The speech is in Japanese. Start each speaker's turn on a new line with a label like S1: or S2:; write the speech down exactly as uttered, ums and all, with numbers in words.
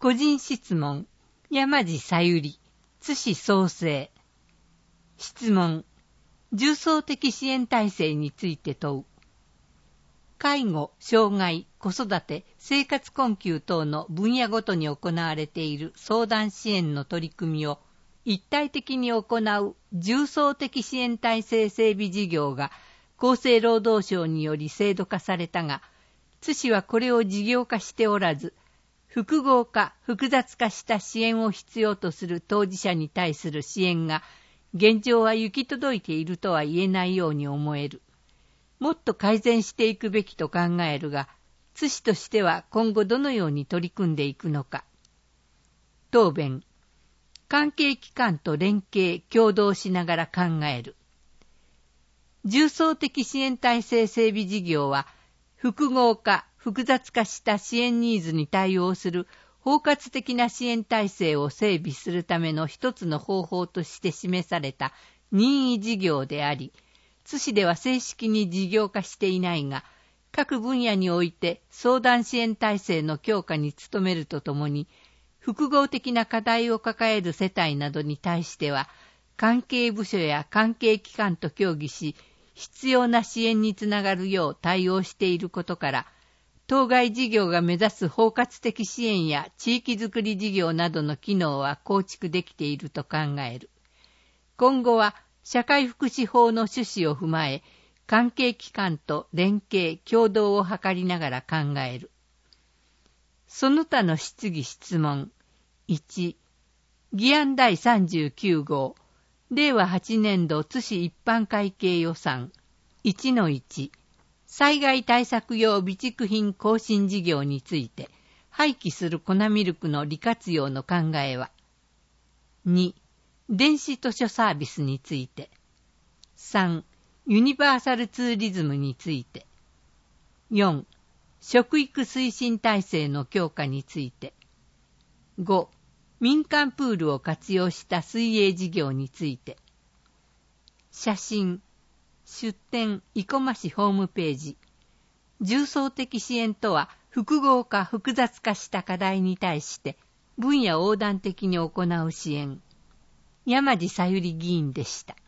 S1: 個人質問、山地さゆり、津市創生。質問、重層的支援体制について問う。介護、障害、子育て、生活困窮等の分野ごとに行われている相談支援の取り組みを一体的に行う重層的支援体制整備事業が厚生労働省により制度化されたが、津市はこれを事業化しておらず、複合化、複雑化した支援を必要とする当事者に対する支援が現状は行き届いているとは言えないように思える。もっと改善していくべきと考えるが、津市としては今後どのように取り組んでいくのか。答弁。関係機関と連携、協働しながら考える。重層的支援体制整備事業は、複合化、複雑化した支援ニーズに対応する包括的な支援体制を整備するための一つの方法として示された任意事業であり、津市では正式に事業化していないが、各分野において相談支援体制の強化に努めるとともに、複合的な課題を抱える世帯などに対しては、関係部署や関係機関と協議し、必要な支援につながるよう対応していることから、当該事業が目指す包括的支援や地域づくり事業などの機能は構築できていると考える。今後は社会福祉法の趣旨を踏まえ、関係機関と連携、協働を図りながら考える。その他の質疑質問。いち、議案第さんじゅうきゅう号、令和はちねん度津市一般会計予算 いちのいち、災害対策用備蓄品更新事業について、廃棄する粉ミルクの利活用の考えは。に、電子図書サービスについて。さん、ユニバーサルツーリズムについて。よん、食育推進体制の強化について。ご、民間プールを活用した水泳事業について。写真、出典生駒市ホームページ。重層的支援とは複合化複雑化した課題に対して分野横断的に行う支援。山地さゆり議員でした。